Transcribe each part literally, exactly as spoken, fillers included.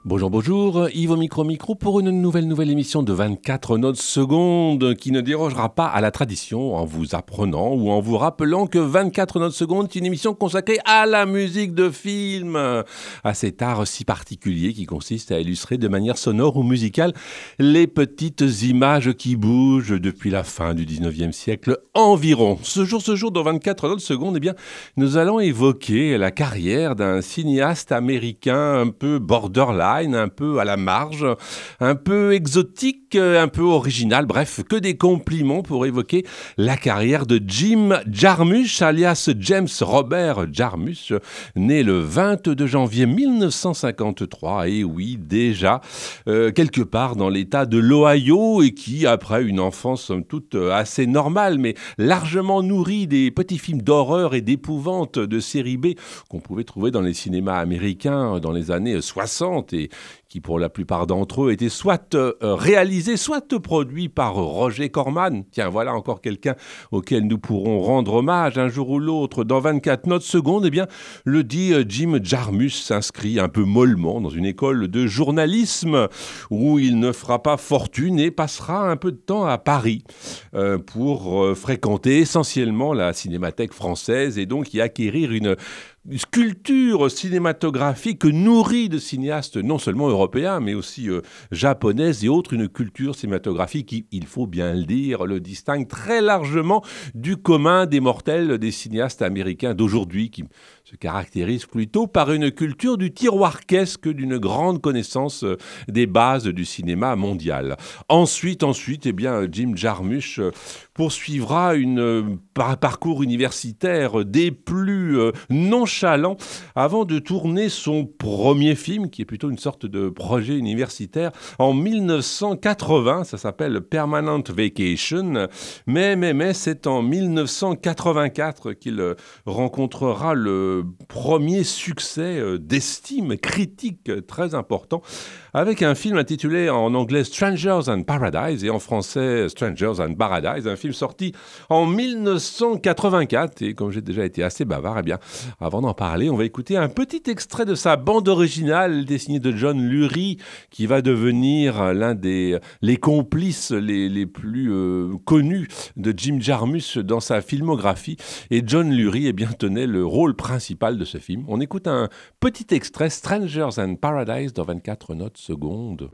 Bonjour, bonjour, Yves au micro-micro pour une nouvelle nouvelle émission de vingt-quatre notes secondes qui ne dérogera pas à la tradition en vous apprenant ou en vous rappelant que vingt-quatre notes secondes est une émission consacrée à la musique de film, à cet art si particulier qui consiste à illustrer de manière sonore ou musicale les petites images qui bougent depuis la fin du dix-neuvième siècle environ. Ce jour, ce jour, dans vingt-quatre notes secondes, eh bien, nous allons évoquer la carrière d'un cinéaste américain un peu borderline, un peu à la marge, un peu exotique, un peu original, bref, que des compliments pour évoquer la carrière de Jim Jarmusch, alias James Robert Jarmusch, né le vingt-deux janvier mille neuf cent cinquante-trois, et oui, déjà, euh, quelque part dans l'état de l'Ohio, et qui, après une enfance somme toute assez normale, mais largement nourrie des petits films d'horreur et d'épouvante de série B qu'on pouvait trouver dans les cinémas américains dans les années soixante, et qui pour la plupart d'entre eux étaient soit euh, réalisés, soit produits par Roger Corman. Tiens, voilà encore quelqu'un auquel nous pourrons rendre hommage un jour ou l'autre. Dans vingt-quatre notes secondes, eh bien, le dit euh, Jim Jarmusch s'inscrit un peu mollement dans une école de journalisme où il ne fera pas fortune et passera un peu de temps à Paris euh, pour euh, fréquenter essentiellement la cinémathèque française et donc y acquérir une sculpture cinématographique nourrie de cinéastes non seulement européens, mais aussi euh, japonaises et autres, une culture cinématographique qui, il faut bien le dire, le distingue très largement du commun des mortels des cinéastes américains d'aujourd'hui, qui se caractérisent plutôt par une culture du tiroir-caisse que d'une grande connaissance euh, des bases du cinéma mondial. Ensuite, ensuite, eh bien, Jim Jarmusch euh, poursuivra une, euh, par un parcours universitaire des plus euh, nonchalants avant de tourner son premier film, qui est plutôt une sorte de projet universitaire, en mille neuf cent quatre-vingts. Ça s'appelle Permanent Vacation. Mais, mais, mais, c'est en mille neuf cent quatre-vingt-quatre qu'il euh, rencontrera le premier succès euh, d'estime critique euh, très important avec un film intitulé en anglais Strangers and Paradise et en français Strangers and Paradise, un film sorti en mille neuf cent quatre-vingt-quatre. Et comme j'ai déjà été assez bavard, eh bien, avant d'en parler, on va écouter un petit extrait de sa bande originale dessinée de John Lurie, qui va devenir l'un des les complices les, les plus euh, connus de Jim Jarmusch dans sa filmographie. Et John Lurie, eh bien, tenait le rôle principal de ce film. On écoute un petit extrait, Strangers and Paradise, dans vingt-quatre notes secondes.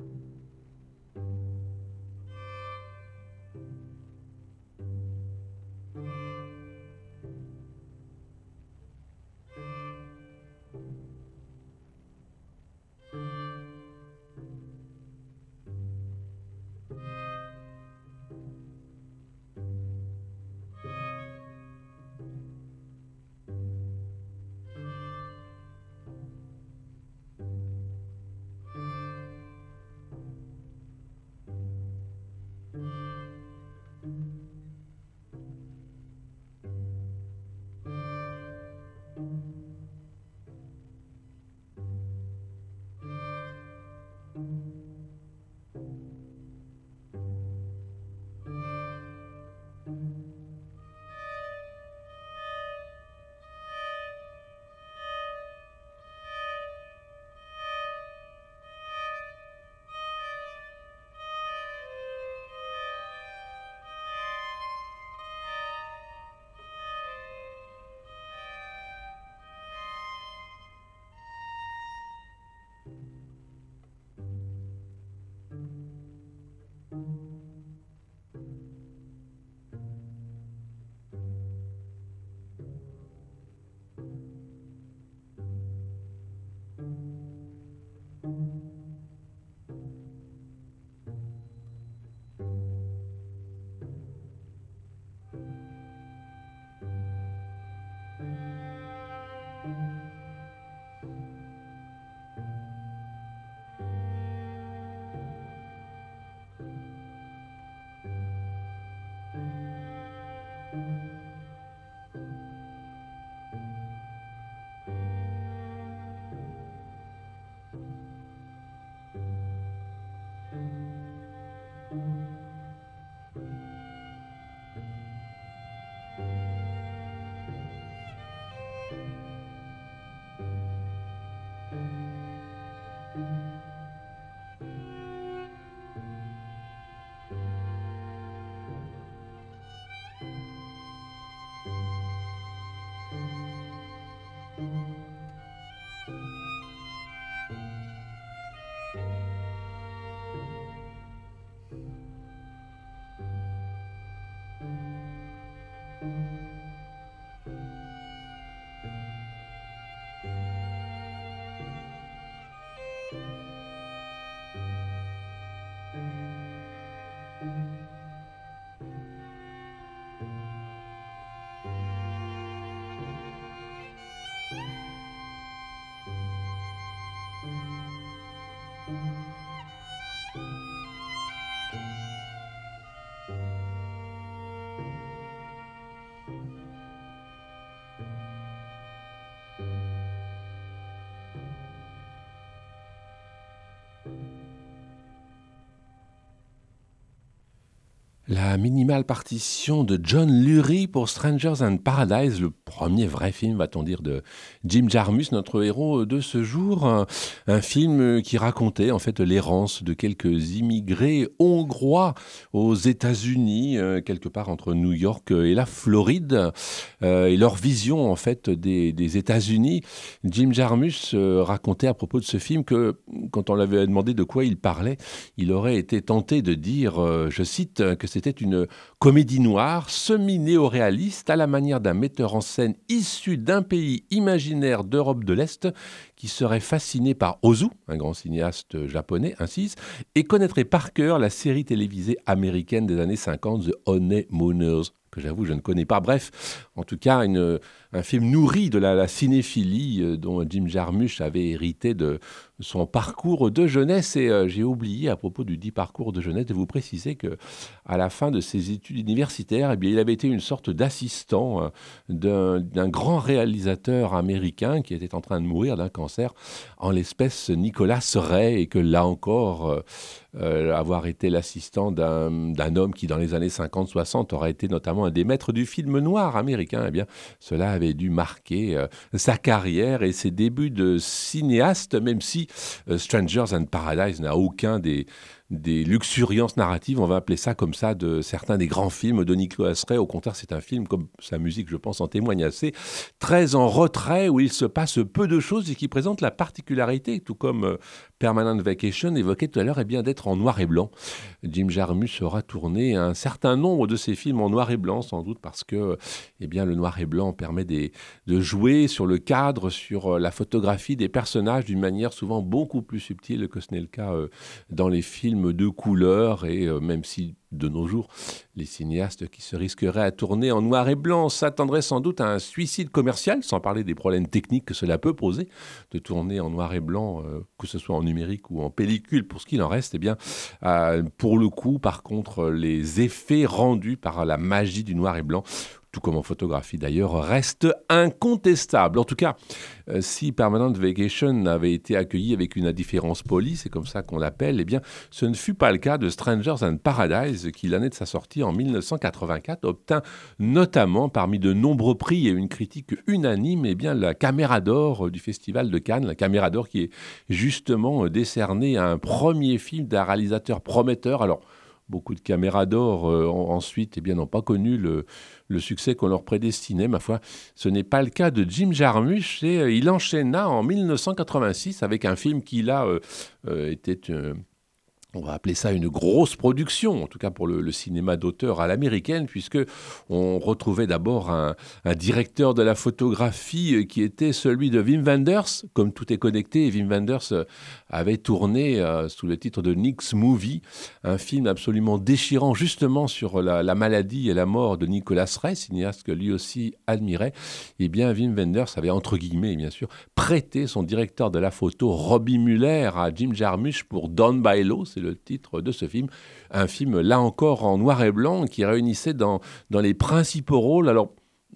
La minimale partition de John Lurie pour Strangers and Paradise, le premier vrai film, va-t-on dire, de Jim Jarmusch, notre héros de ce jour. Un, un film qui racontait en fait l'errance de quelques immigrés hongrois aux États-Unis, euh, quelque part entre New York et la Floride, euh, et leur vision en fait des, des États-Unis. Jim Jarmusch euh, racontait à propos de ce film que quand on l'avait demandé de quoi il parlait, il aurait été tenté de dire, euh, je cite, que c'était une comédie noire semi-néo-réaliste à la manière d'un metteur en scène issu d'un pays imaginaire d'Europe de l'Est qui serait fasciné par Ozu, un grand cinéaste japonais, incise, et connaîtrait par cœur la série télévisée américaine des années cinquante, The Honeymooners, que j'avoue je ne connais pas. Bref, en tout cas, une, un film nourri de la, la cinéphilie euh, dont Jim Jarmusch avait hérité de son parcours de jeunesse. Et euh, j'ai oublié, à propos du dit parcours de jeunesse, de vous préciser que à la fin de ses études universitaires, eh bien, il avait été une sorte d'assistant euh, d'un, d'un grand réalisateur américain qui était en train de mourir d'un cancer, en l'espèce Nicolas Ray, et que là encore, euh, euh, avoir été l'assistant d'un, d'un homme qui, dans les années cinquante soixante, aurait été notamment un des maîtres du film noir américain, eh bien, cela avait dû marquer euh, sa carrière et ses débuts de cinéaste, même si euh, Strangers and Paradise n'a aucun des, des luxuriances narratives, on va appeler ça comme ça, de certains des grands films de Nicolas Ray. Au contraire, c'est un film, comme sa musique, je pense, en témoigne assez, très en retrait, où il se passe peu de choses et qui présente la particularité, tout comme euh, Permanent Vacation évoquait tout à l'heure, eh bien, d'être en noir et blanc. Jim Jarmusch aura tourné un certain nombre de ses films en noir et blanc, sans doute parce que eh bien, le noir et blanc permet des, de jouer sur le cadre, sur la photographie des personnages d'une manière souvent beaucoup plus subtile que ce n'est le cas euh, dans les films de couleur. Et euh, même si de nos jours, les cinéastes qui se risqueraient à tourner en noir et blanc s'attendraient sans doute à un suicide commercial, sans parler des problèmes techniques que cela peut poser, de tourner en noir et blanc, euh, que ce soit en numérique ou en pellicule, pour ce qu'il en reste, eh bien, euh, pour le coup, par contre, les effets rendus par la magie du noir et blanc, tout comme en photographie d'ailleurs, reste incontestable. En tout cas, euh, si Permanent Vacation avait été accueilli avec une indifférence polie, c'est comme ça qu'on l'appelle, eh bien, ce ne fut pas le cas de Strangers and Paradise, qui, l'année de sa sortie en mille neuf cent quatre-vingt-quatre, obtint notamment, parmi de nombreux prix et une critique unanime, eh bien, la Caméra d'Or du Festival de Cannes, la Caméra d'Or qui est justement décernée à un premier film d'un réalisateur prometteur. Alors, beaucoup de caméras d'or euh, ensuite eh bien, n'ont pas connu le, le succès qu'on leur prédestinait. Ma foi, ce n'est pas le cas de Jim Jarmusch. Et, euh, il enchaîna en mille neuf cent quatre-vingt-six avec un film qui, là, euh, euh, était... Euh, on va appeler ça une grosse production, en tout cas pour le, le cinéma d'auteur à l'américaine, puisque on retrouvait d'abord un, un directeur de la photographie qui était celui de Wim Wenders. Comme tout est connecté, Wim Wenders avait tourné euh, sous le titre de Nick's Movie, un film absolument déchirant justement sur la, la maladie et la mort de Nicolas Ray, cinéaste que lui aussi admirait. Et bien Wim Wenders avait, entre guillemets bien sûr, prêté son directeur de la photo, Robbie Muller, à Jim Jarmusch pour Down by Law, c'est le titre de ce film, un film là encore en noir et blanc qui réunissait dans, dans les principaux rôles, alors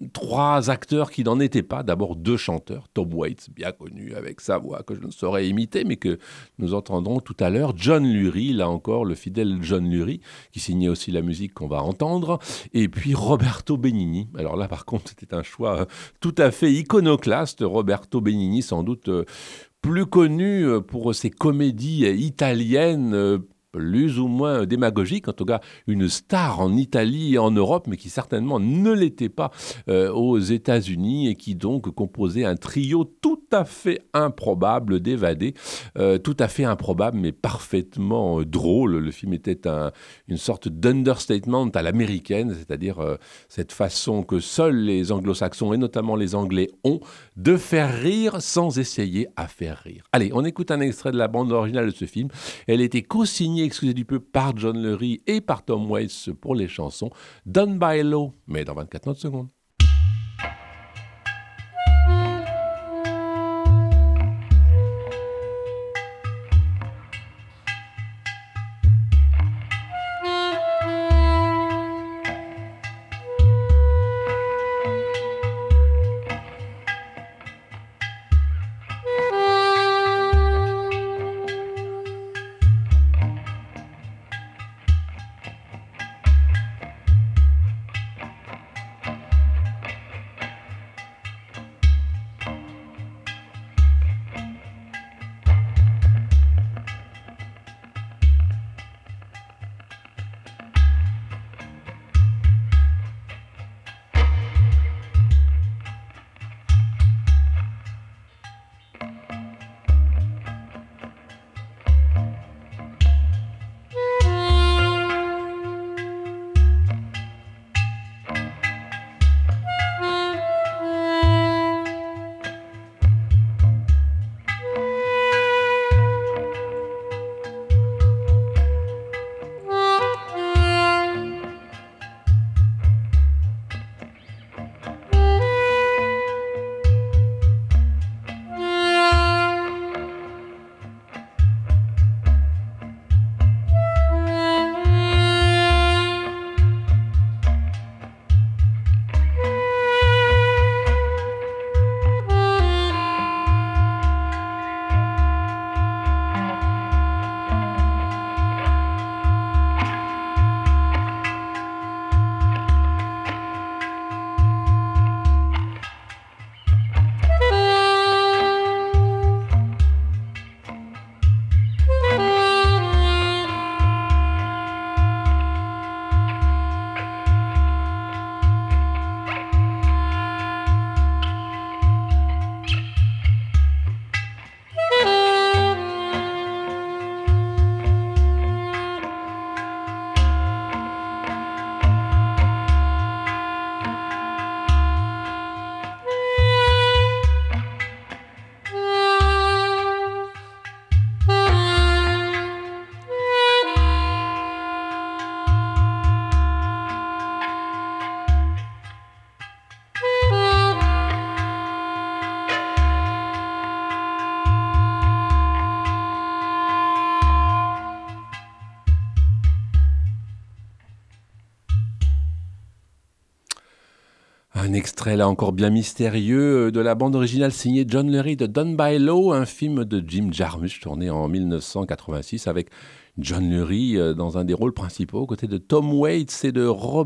trois acteurs qui n'en étaient pas, d'abord deux chanteurs, Tom Waits, bien connu avec sa voix que je ne saurais imiter, mais que nous entendrons tout à l'heure, John Lurie, là encore le fidèle John Lurie, qui signait aussi la musique qu'on va entendre, et puis Roberto Benigni. Alors là par contre c'était un choix tout à fait iconoclaste, Roberto Benigni sans doute euh, plus connu pour ses comédies italiennes, plus ou moins démagogiques, en tout cas une star en Italie et en Europe, mais qui certainement ne l'était pas euh, aux États-Unis et qui donc composait un trio tout à fait improbable d'évadés, euh, tout à fait improbable mais parfaitement euh, drôle. Le film était un, une sorte d'understatement à l'américaine, c'est-à-dire euh, cette façon que seuls les anglo-saxons et notamment les Anglais ont de faire rire sans essayer à faire rire. Allez, on écoute un extrait de la bande originale de ce film. Elle était co-signée, excusez du peu, par John Lurie et par Tom Waits pour les chansons Done by Law, mais dans vingt-quatre notes secondes. Un extrait là encore bien mystérieux de la bande originale signée John Lurie de Done by Law, un film de Jim Jarmusch tourné en mille neuf cent quatre-vingt-six avec John Lurie dans un des rôles principaux, aux côtés de Tom Waits et de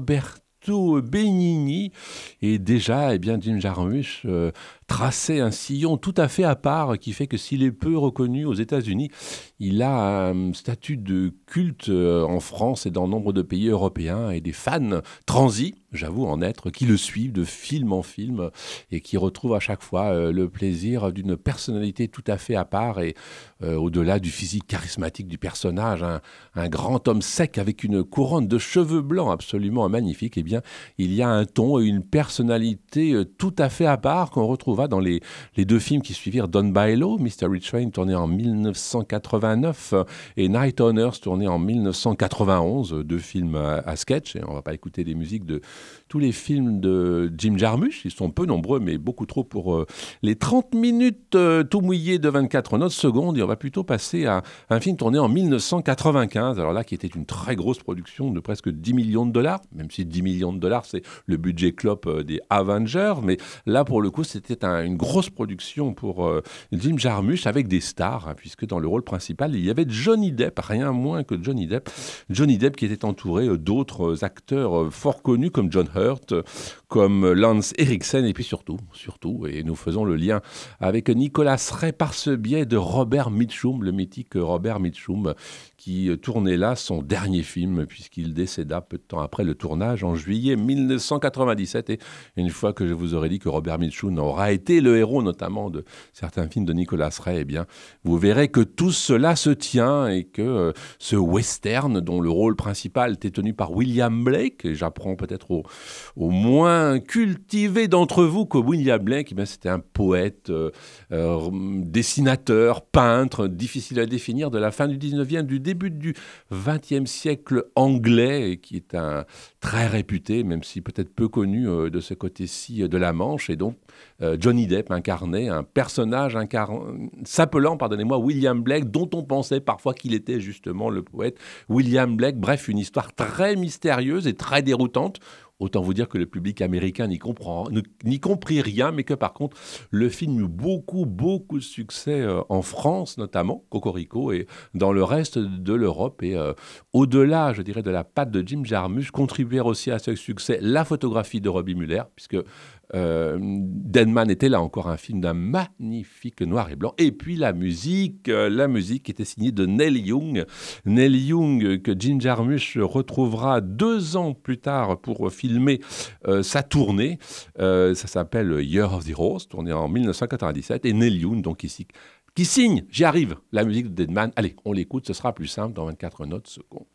Roberto Benigni. Et déjà, eh bien, Jim Jarmusch euh, traçait un sillon tout à fait à part qui fait que s'il est peu reconnu aux États-Unis, il a un statut de culte en France et dans nombre de pays européens et des fans transis, j'avoue en être, qui le suivent de film en film et qui retrouvent à chaque fois le plaisir d'une personnalité tout à fait à part et euh, au-delà du physique charismatique du personnage, un, un grand homme sec avec une couronne de cheveux blancs absolument magnifique, eh bien, il y a un ton et une personnalité tout à fait à part qu'on retrouvera dans les, les deux films qui suivirent Done by Law, Mystery Train tourné en mille neuf cent quatre-vingt-neuf et Night on Earth tourné en mille neuf cent quatre-vingt-onze, deux films à, à sketch, et on ne va pas écouter les musiques de tous les films de Jim Jarmusch, ils sont peu nombreux mais beaucoup trop pour euh, les trente minutes euh, tout mouillées de vingt-quatre notes secondes, et on va plutôt passer à un film tourné en mille neuf cent quatre-vingt-quinze, alors là qui était une très grosse production de presque dix millions de dollars, même si dix millions de dollars c'est le budget clope euh, des Avengers, mais là pour le coup c'était un, une grosse production pour euh, Jim Jarmusch avec des stars, hein, puisque dans le rôle principal il y avait Johnny Depp, rien moins que Johnny Depp, Johnny Depp qui était entouré euh, d'autres acteurs euh, fort connus comme John Hurt, euh, comme Lance Henriksen, et puis surtout, surtout, et nous faisons le lien avec Nicolas Ray par ce biais de Robert Mitchum, le mythique Robert Mitchum, qui tournait là son dernier film, puisqu'il décéda peu de temps après le tournage, en juillet mille neuf cent quatre-vingt-dix-sept. Et une fois que je vous aurai dit que Robert Mitchum aura été le héros, notamment de certains films de Nicolas Ray, eh bien, vous verrez que tout cela se tient et que euh, ce western, dont le rôle principal était tenu par William Blake, et j'apprends peut-être au, au moins cultivé d'entre vous que William Blake, eh bien, c'était un poète, euh, euh, dessinateur, peintre, difficile à définir, de la fin du dix-neuvième, du début du vingtième siècle anglais, et qui est un très réputé, même si peut-être peu connu euh, de ce côté-ci de la Manche. Et donc, euh, Johnny Depp incarnait un personnage incarn... s'appelant, pardonnez-moi, William Blake, dont on pensait parfois qu'il était justement le poète William Blake. Bref, une histoire très mystérieuse et très déroutante. Autant vous dire que le public américain n'y comprend, n'y comprit rien, mais que par contre, le film eut beaucoup, beaucoup de succès euh, en France, notamment, Cocorico, et dans le reste de l'Europe. Et euh, au-delà, je dirais, de la patte de Jim Jarmusch, contribuèrent aussi à ce succès la photographie de Robbie Muller, puisque euh, Dead Man était là encore un film d'un magnifique noir et blanc. Et puis la musique, euh, la musique était signée de Neil Young. Neil Young, que Jim Jarmusch retrouvera deux ans plus tard pour filmer euh, sa tournée. Euh, ça s'appelle Year of the Rose, tourné en mille neuf cent quatre-vingt-dix-sept. Et Neil Young, donc ici, qui signe, j'y arrive, la musique de Dead Man. Allez, on l'écoute, ce sera plus simple dans vingt-quatre notes secondes.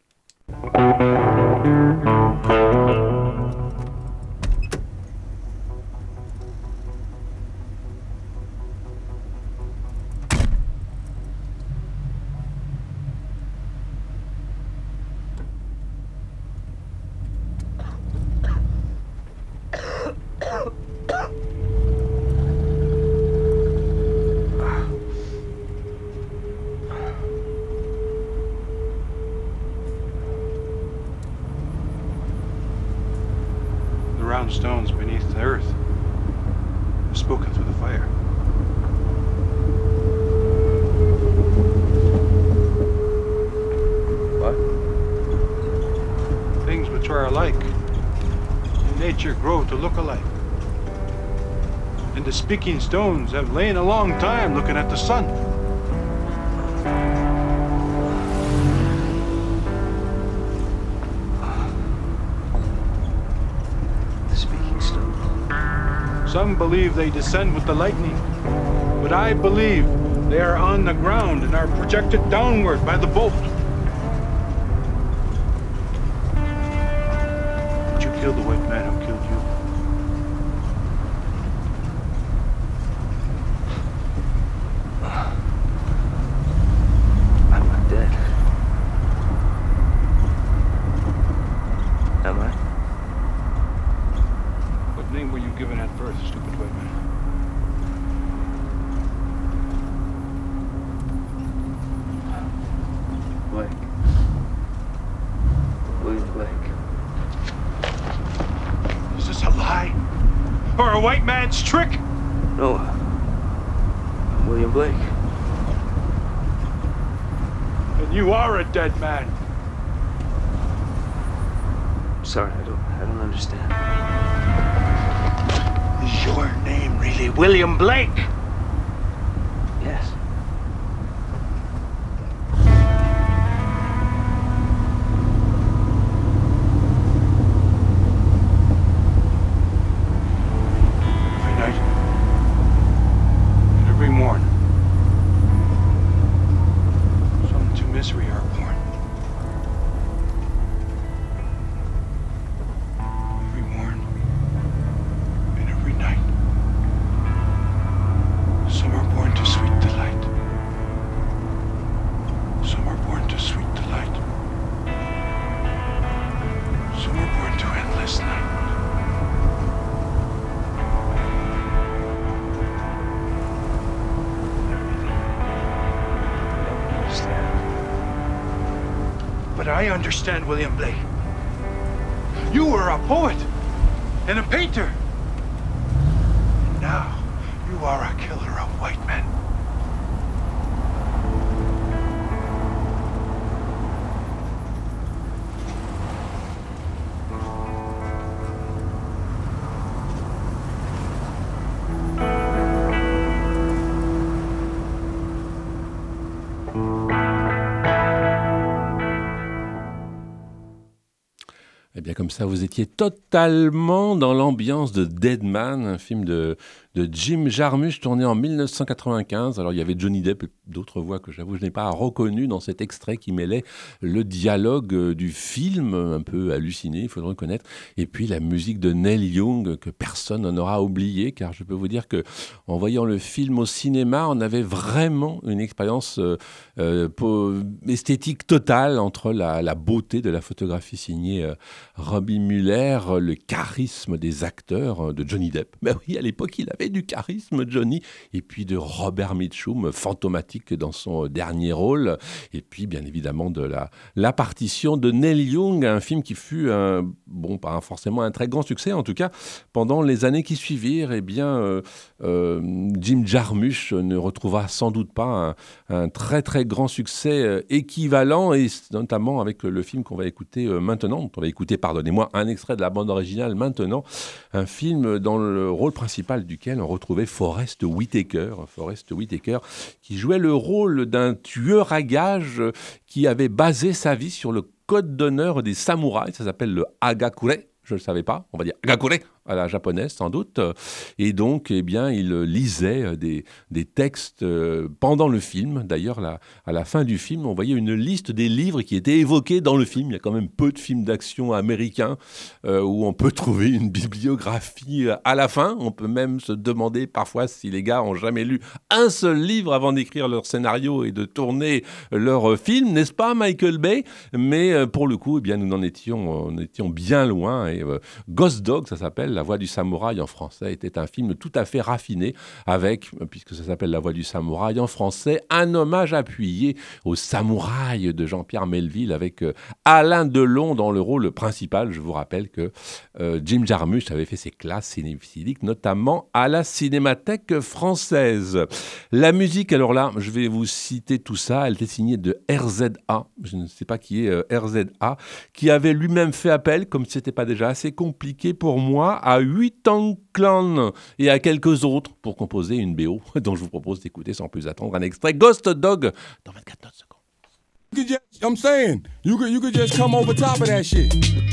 Stones beneath the earth have spoken through the fire. What? Things which are alike in nature grow to look alike. And the speaking stones have lain a long time looking at the sun. Some believe they descend with the lightning, but I believe they are on the ground and are projected downward by the bolt. Did you kill the white man who killed you? I'm not dead. Am I? What name were you given at birth, stupid white man? Blake. William Blake. Is this a lie? Or a white man's trick? No, I'm William Blake. And you are a dead man. Sorry, I don't, I don't understand. Is your name really William Blake? Yes. Every night and every morn, some to misery are born. Every morn and every night, some are born to sweet delight. Some are born to sweet delight. Some are born to endless night. But I understand, William Blake. You were a poet and a painter. And now you are a killer of white men. Eh bien, comme ça, vous étiez totalement dans l'ambiance de Dead Man, un film de, de Jim Jarmusch tourné en dix-neuf cent quatre-vingt-quinze. Alors, il y avait Johnny Depp et d'autres voix que j'avoue, je n'ai pas reconnues dans cet extrait qui mêlait le dialogue du film, un peu halluciné, il faut le reconnaître, et puis la musique de Neil Young, que personne n'aura oublié, car je peux vous dire que en voyant le film au cinéma, on avait vraiment une expérience euh, euh, esthétique totale entre la, la beauté de la photographie signée euh, Robbie Muller, le charisme des acteurs de Johnny Depp. Ben oui, à l'époque, il avait du charisme, Johnny. Et puis de Robert Mitchum, fantomatique dans son dernier rôle. Et puis, bien évidemment, de la, la partition de Neil Young, un film qui fut, un, bon, pas forcément un très grand succès, en tout cas, pendant les années qui suivirent. Eh bien, euh, euh, Jim Jarmusch ne retrouvera sans doute pas un, un très, très grand succès équivalent, et notamment avec le film qu'on va écouter maintenant, dont on va écouter pardonnez-moi, un extrait de la bande originale maintenant, un film dans le rôle principal duquel on retrouvait Forest Whitaker, Forest Whitaker qui jouait le rôle d'un tueur à gages qui avait basé sa vie sur le code d'honneur des samouraïs, ça s'appelle le Hagakure, je ne le savais pas, on va dire Hagakure à la japonaise sans doute, et donc eh bien, il lisait des, des textes pendant le film. D'ailleurs, là, à la fin du film, on voyait une liste des livres qui étaient évoqués dans le film. Il y a quand même peu de films d'action américains euh, où on peut trouver une bibliographie à la fin. On peut même se demander parfois si les gars ont jamais lu un seul livre avant d'écrire leur scénario et de tourner leur film, n'est-ce pas, Michael Bay? Mais pour le coup, eh bien, nous en étions, on étions bien loin. Et euh, Ghost Dog, ça s'appelle, La Voix du Samouraï en français, était un film tout à fait raffiné avec, puisque ça s'appelle La Voix du Samouraï en français, un hommage appuyé au samouraï de Jean-Pierre Melville avec euh, Alain Delon dans le rôle principal. Je vous rappelle que euh, Jim Jarmusch avait fait ses classes cinéphiliques, notamment à la Cinémathèque française. La musique, alors là, je vais vous citer tout ça, elle était signée de R Z A, je ne sais pas qui est euh, R Z A, qui avait lui-même fait appel, comme ce n'était pas déjà assez compliqué pour moi, à Wu-Tang Clan et à quelques autres pour composer une B O dont je vous propose d'écouter sans plus attendre un extrait Ghost Dog dans vingt-quatre notes secondes. You could just, I'm saying, you could, you could just come over top of that shit.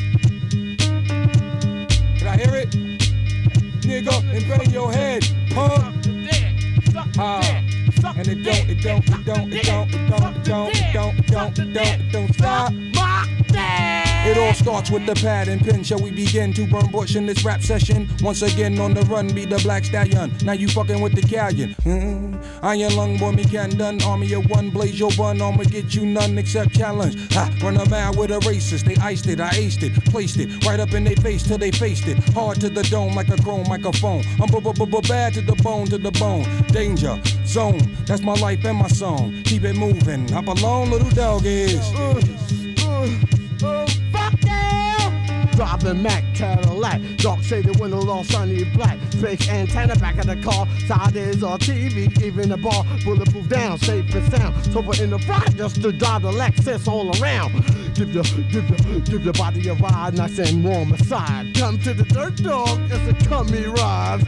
Can I hear it? Nigga, and bang your head, punk. Ah, and it don't, it don't, it don't, it don't, it don't, it don't, it don't, it don't, it don't, it don't stop. It all starts with the pad and pen. Shall we begin to burn bush in this rap session? Once again on the run, be the black stallion. Now you fucking with the callion. Mm-hmm. Iron lung boy, me can done. Army of one, blaze your bun. I'ma get you none except challenge. Ha, run a mile with a racist. They iced it, I aced it, placed it right up in their face till they faced it. Hard to the dome like a chrome microphone. I'm b-b-b-bad to the bone, to the bone. Danger zone, that's my life and my song. Keep it moving. Hop along, little dog is. Uh, uh, uh, fuck yeah! driving Mac Cadillac, dark shaded windows all sunny black, fake antenna back of the car, side is on T V, even the bar, bulletproof down, safe and sound, sober in the front just to drive the Lexus all around. Give your, give your, give your body a ride, nice and warm aside. Come to the dirt dog, it's a cummy ride.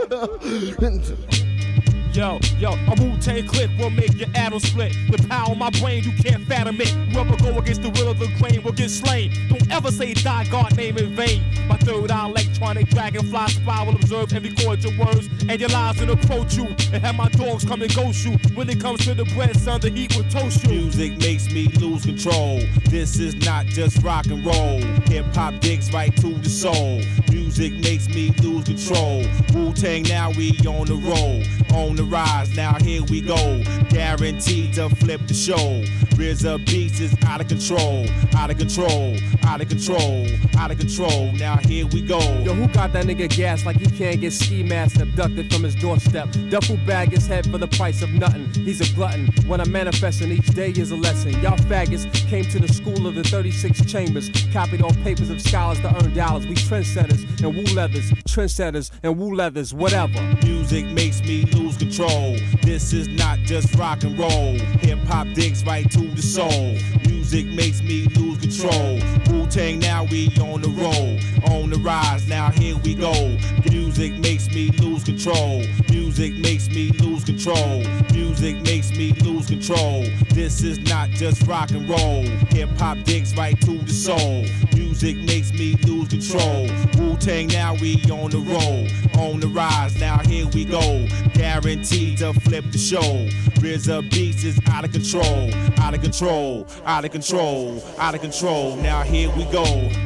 Yo, yo, a Wu-Tang clip will make your atoms split. The power of my brain, you can't fathom it. Whoever go against the will of the grain will get slain. Don't ever say die God name in vain. My third eye electronic dragonfly spy will observe and record your words and your lies and approach you. And have my dogs come and ghost you. When it comes to the bread, son, the heat will toast you. Music makes me lose control. This is not just rock and roll. Hip-hop digs right to the soul. Music makes me lose control. Wu-Tang, now we on the roll. On the rise, now here we go. Guaranteed to flip the show. R Z A Beats is out of control. Out of control. Out of control. Out of control. Now here we go. Yo, who got that nigga gas like he can't get ski mask abducted from his doorstep? Duffel bag his head for the price of nothing. He's a glutton. When I'm manifesting, each day is a lesson. Y'all faggots came to the school of the thirty-six chambers, copied on papers of scholars to earn dollars. We trendsetters and woo leathers, trendsetters and woo leathers, whatever. Music makes me lose control. This is not just rock and roll. Hip hop digs right to the soul. Music makes me lose control. Wu-Tang, now we on the roll. On the rise, now here we go. Music makes me lose control. Music makes me lose control. Music makes me lose control. This is not just rock and roll. Hip hop digs right to the soul. Music makes me lose control. Wu-Tang, now we on the roll. On the rise, now here we go. Guaranteed to flip the show. R Z A Beats is out of control. Out of control. Out of control. Out of control. Now here we go.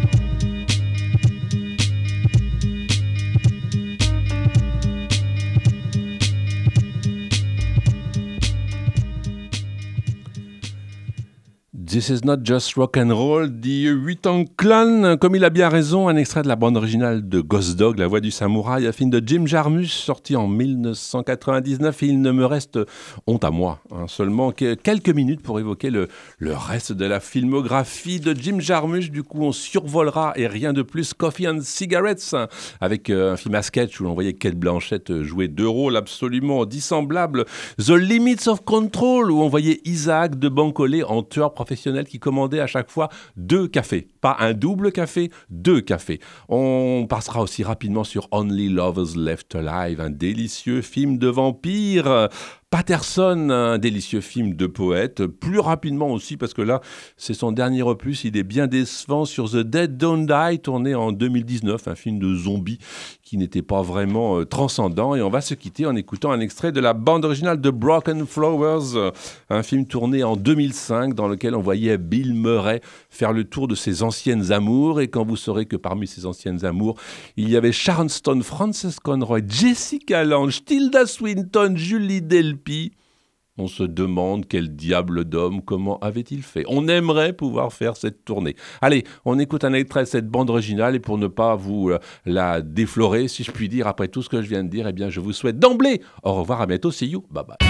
This is not just rock and roll, dit Wu-Tang Clan. Comme il a bien raison, un extrait de la bande originale de Ghost Dog, La Voix du Samouraï, un film de Jim Jarmusch, sorti en dix-neuf cent quatre-vingt-dix-neuf. Et il ne me reste, honte à moi, hein, seulement que quelques minutes pour évoquer le, le reste de la filmographie de Jim Jarmusch. Du coup, on survolera, et rien de plus, Coffee and Cigarettes, avec euh, un film à sketch où l'on voyait Cate Blanchett jouer deux rôles absolument dissemblables. The Limits of Control, où on voyait Isaac de Bancolé en tueur professionnel qui commandait à chaque fois deux cafés. Pas un double café, deux cafés. On passera aussi rapidement sur Only Lovers Left Alive, un délicieux film de vampire. Patterson, un délicieux film de poète, plus rapidement aussi parce que là, c'est son dernier opus, il est bien décevant, sur The Dead Don't Die, tourné en deux mille dix-neuf, un film de zombies qui n'était pas vraiment euh, transcendant. Et on va se quitter en écoutant un extrait de la bande originale de Broken Flowers, euh, un film tourné en deux mille cinq dans lequel on voyait Bill Murray faire le tour de ses anciennes amours. Et quand vous saurez que parmi ses anciennes amours, il y avait Sharon Stone, Frances Conroy, Jessica Lange, Tilda Swinton, Julie Delpy. On se demande quel diable d'homme, comment avait-il fait. On aimerait pouvoir faire cette tournée. Allez, on écoute un extrait de cette bande originale et pour ne pas vous euh, la déflorer, si je puis dire, après tout ce que je viens de dire, eh bien, je vous souhaite d'emblée au revoir, à bientôt, see you, bye bye.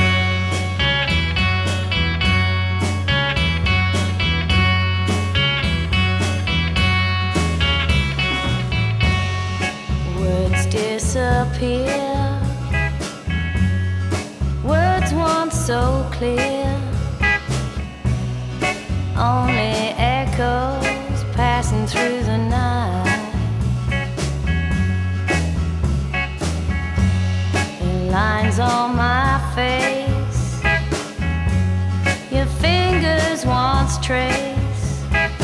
Words disappear. Words once so clear, only echoes passing through the night. The lines on my face, your fingers once trace,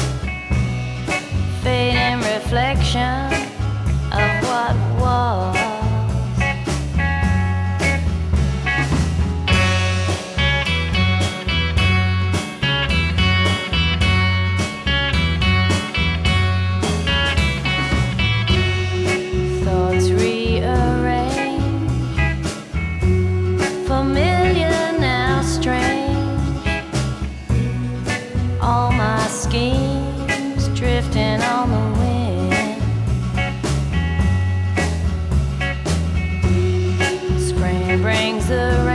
fading reflection of what was. Schemes drifting on the wind. Spring brings the rain.